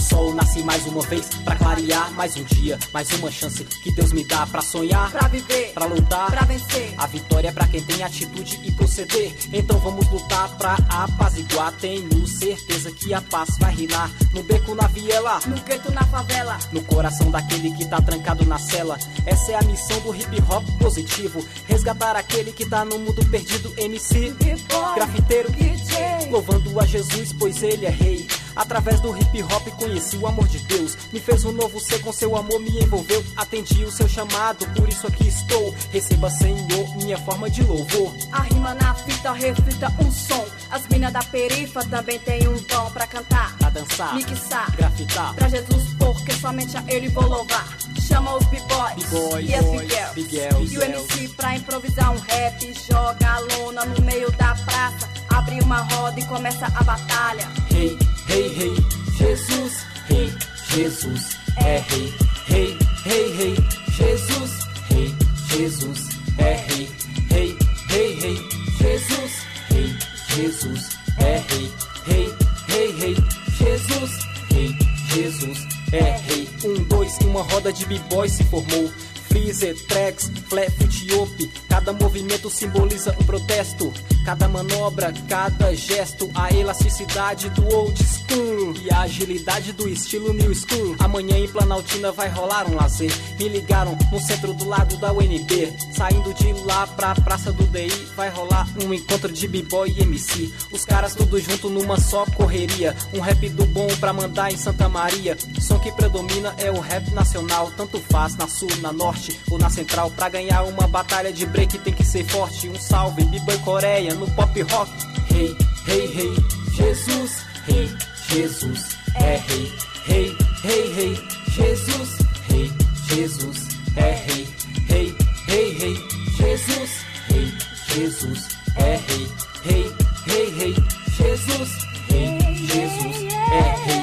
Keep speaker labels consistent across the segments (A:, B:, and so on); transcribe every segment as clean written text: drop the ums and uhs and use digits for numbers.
A: sol nasce mais uma vez pra clarear mais um dia, mais uma chance que Deus me dá pra sonhar,
B: pra viver,
A: pra lutar,
B: pra vencer.
A: A vitória é pra quem tem atitude e proceder. Então vamos lutar pra apaziguar. Tenho certeza que a paz vai reinar no beco, na viela,
B: no gueto, na favela,
A: no coração daquele que tá trancado na cela. Essa é a missão do hip hop positivo, resgatar aquele que tá no mundo perdido. MC, grafiteiro,
B: DJ,
A: louvando a Jesus, pois ele é rei. Através do hip hop conheci o amor de Deus, me fez um novo ser, com seu amor me envolveu. Atendi o seu chamado, por isso aqui estou. Receba, Senhor, minha forma de louvor.
B: A rima na fita reflita um som. As minas da perifa também tem um dom pra cantar,
A: pra dançar,
B: mixar,
A: grafitar
B: pra Jesus, porque somente a ele vou louvar. Chama os b-boys e as big girls, e o MC pra improvisar um rap. Joga a lona no meio da praça, abre uma roda e começa a batalha.
A: Rei, rei, rei, Jesus, rei, Jesus é rei. Rei, rei, rei, Jesus, rei, Jesus é rei. Rei, rei, rei, Jesus, rei, Jesus é rei. Rei, rei, rei, Jesus, rei, Jesus é rei. 1, 2, uma roda de b-boys se formou. Freezer, tracks, flap, foot-op. Cada movimento simboliza um protesto. Cada manobra, cada gesto, a elasticidade do old school e a agilidade do estilo new school. Amanhã em Planaltina vai rolar um lazer. Me ligaram no centro do lado da UNB. Saindo de lá pra praça do DI, vai rolar um encontro de b-boy e MC. Os caras tudo junto numa só correria. Um rap do bom pra mandar em Santa Maria. O som que predomina é o rap nacional. Tanto faz na sul, na norte ou na central. Pra ganhar uma batalha de break tem que ser forte. Um salve, b-boy Coreia no pop rock. Rei, rei, rei, Jesus, rei, Jesus é rei. Rei, rei, rei, Jesus, rei, Jesus é rei. Rei, rei, rei, Jesus, rei, Jesus é rei. Rei, rei, rei, Jesus, rei, Jesus é rei.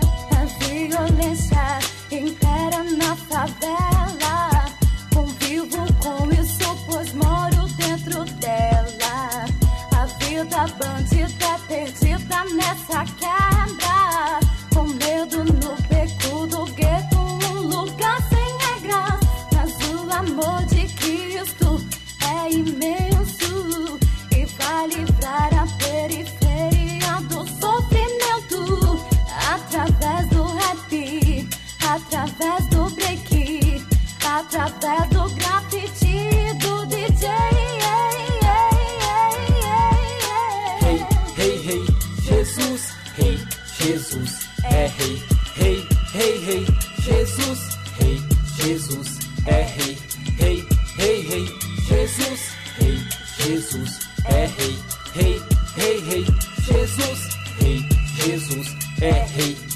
C: A violência impera na favela. Convivo com isso, pois moro dentro dela. A vida bandida é perdida nessa quebra. Com medo no beco do gueto, um lugar sem regras. Mas o amor de Cristo é imenso e vai livrar a periferia do sofrimento. Através do rap, através do break, através do grafite, do DJ.
A: Rei, rei, rei, Jesus, rei, Jesus é rei. Rei, rei, rei, Jesus, rei, Jesus é rei. Rei, rei, rei, Jesus, rei, Jesus é rei. Rei, rei, rei, Jesus, rei, Jesus é rei.